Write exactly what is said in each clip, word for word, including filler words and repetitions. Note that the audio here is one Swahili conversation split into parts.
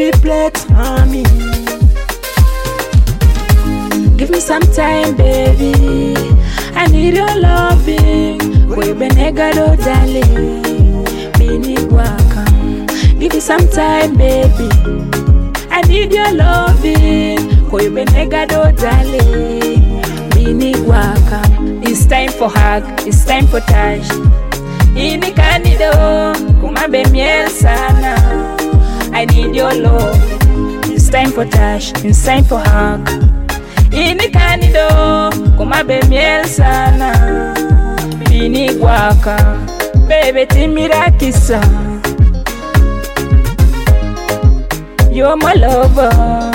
triplet mommy. Give me some time, baby. I need your loving. We benegado darling. Bini waka. Give me some time, baby. I need your loving. We benegado darling. Bini waka. It's time for hug. It's time for touch. Ini kanido. Kumabe miel sana. I need your love. It's time for touch. It's time for hug. Ini kanido, kumabe miel sana. Bini waka, baby timira kisa. You're my lover.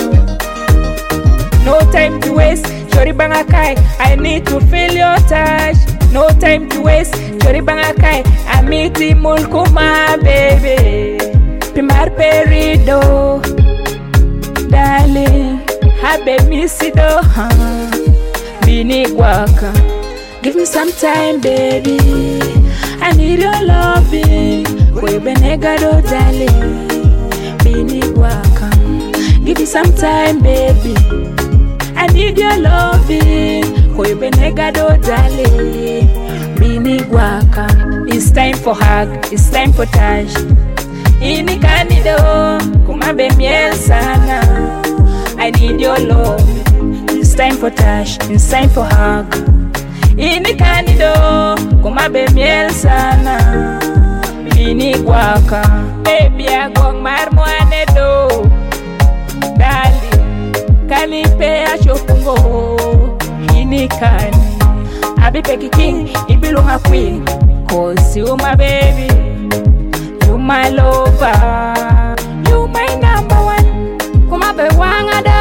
No time to waste, chori bangakai. I need to feel your touch. No time to waste, chori bangakai. Amiti mulkuma baby. Primar perido, darling. Habe misido, huh? Bini waka. Give me some time, baby. I need your loving. We benegado darling. Bini waka. Give me some time, baby. I need your loving. We benegado darling. Bini waka. It's time for hug. It's time for touch. Ini kanido, kumabe miel sana. I need your love. It's time for touch. It's time for hug. Ini kanido, kumabe miel sana. Bini waka. Baby agong marmwane do. Dali, kanipe ashopungo. Ini kani. Abipeki king, ibilunga queen. Cause you my baby. You my lover. You my number one. Kumabe wangada,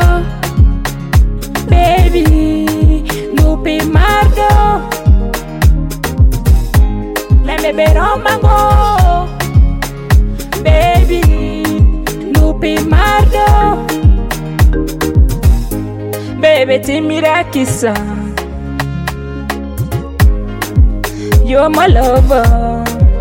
baby, nupi mardo. Let me be romango, baby, nupi mardo. Baby timira kisa. You're my lover.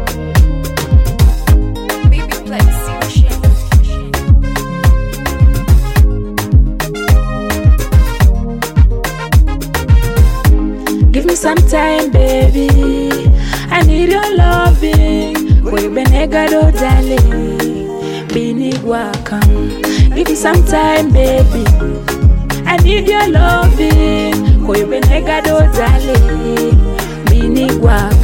Give me some time, baby. I need your loving. We benegado darling. Bini waka. Give me some time, baby. I need your loving. We benegado darling. Bini waka.